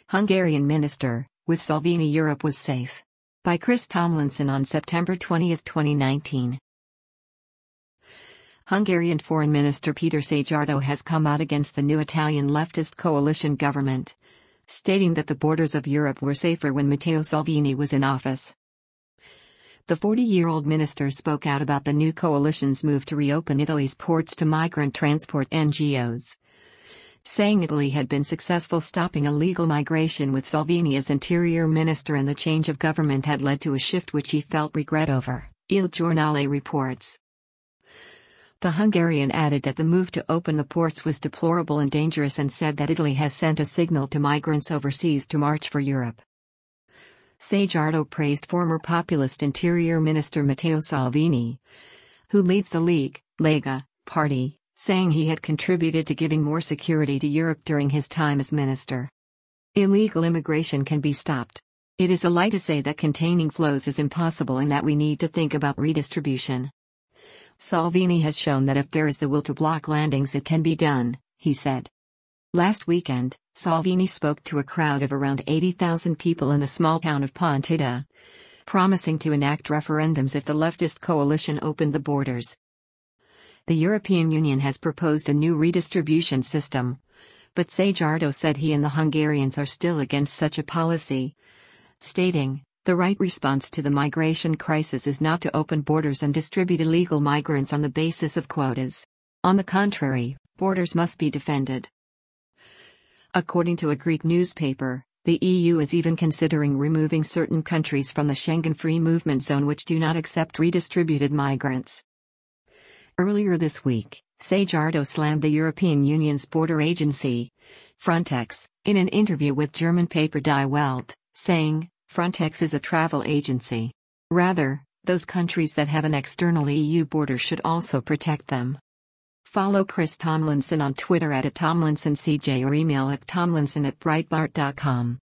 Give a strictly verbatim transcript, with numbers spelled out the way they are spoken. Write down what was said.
Hungarian minister, with Salvini Europe was safe. By Chris Tomlinson on September twentieth, twenty nineteen. Hungarian Foreign Minister Peter Szijjártó has come out against the new Italian leftist coalition government, stating that the borders of Europe were safer when Matteo Salvini was in office. The forty-year-old minister spoke out about the new coalition's move to reopen Italy's ports to migrant transport N G Os, saying Italy had been successful stopping illegal migration with Salvini as interior minister and the change of government had led to a shift which he felt regret over, Il Giornale reports. The Hungarian added that the move to open the ports was deplorable and dangerous and said that Italy has sent a signal to migrants overseas to march for Europe. Szijjártó praised former populist Interior Minister Matteo Salvini, who leads the League, Lega, party, saying he had contributed to giving more security to Europe during his time as minister. Illegal immigration can be stopped. It is a lie to say that containing flows is impossible and that we need to think about redistribution. Salvini has shown that if there is the will to block landings it can be done, he said. Last weekend, Salvini spoke to a crowd of around eighty thousand people in the small town of Pontida, promising to enact referendums if the leftist coalition opened the borders. The European Union has proposed a new redistribution system, but Szijjártó said he and the Hungarians are still against such a policy, stating, "The right response to the migration crisis is not to open borders and distribute illegal migrants on the basis of quotas. On the contrary, borders must be defended." According to a Greek newspaper, the E U is even considering removing certain countries from the Schengen free movement zone which do not accept redistributed migrants. Earlier this week, Szijjártó slammed the European Union's border agency, Frontex, in an interview with German paper Die Welt, saying, "Frontex is a travel agency. Rather, those countries that have an external E U border should also protect them." Follow Chris Tomlinson on Twitter at Tomlinson C J or email at tomlinson at breitbart dot com.